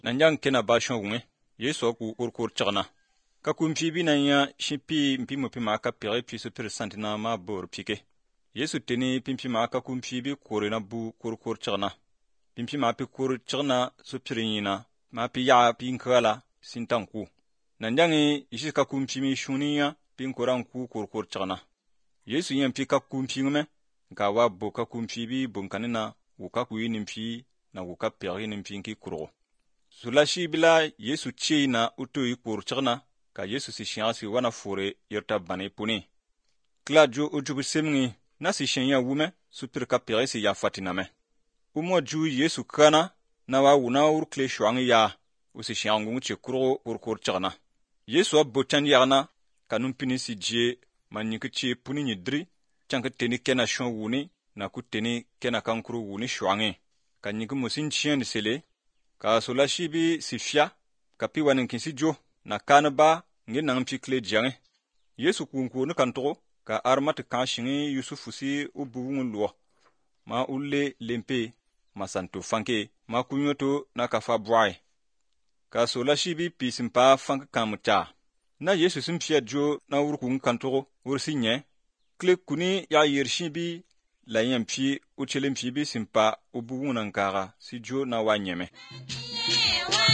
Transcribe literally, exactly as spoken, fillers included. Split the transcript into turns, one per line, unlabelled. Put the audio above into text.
Nanjang kena ba shongume Yesu ku kurkur chagna ka kumpi bi nanya shipi mpi mopi ma ka pere pi super santina ma bor pike Yesu teni pimpi ma ka kumpi bi korena bu kurkur chagna pimpi ma pi kur chagna supirina ma pi ya pi nkala sintanku nanjangi ishi ka kumpi mi shuniya pin koran ku kurkur chagna Yesu yen pi ka kumpi ngume ka wa bo ka kumpi bi bunkanina u ka ku yinimpi na u ka pere yinimpi ki kurgo Sulashi bila Yesu chei na uto yi kur chagna ka Yesu si shiang si wana fure yerta bane puni. Kla jo ujubu semngi na si shiang ya wume supir ka pere si ya fatina me. Umo ju Yesu kana na wa wuna ur kle shuang ya usi shiang ngung che kuro ur kur chagna. Yesu a botan yagna ka numpini si je manyiki che puni nyidri chanka teni kena shon wuni na ku teni kena kankuru wuni shuangi. Ka nyiki musin chien sele ka sulashi bi sifia ka pi wanin kinsi jo na kana ba ngi nang pi kle jange Yesu kunku ne kanto ka armat ka shingi Yusufu si ubuwun luo ma ulle lempe masanto fanke ma kunyoto na ka fa bwai ka sulashi bi pi simpa fanka kamuta na Yesu simfia jo na urkun kanto ursinye kle kuni ya yershi bi la yampi uchelempi bi simpa ubuwun nkara si jo na wanyeme. Yeah,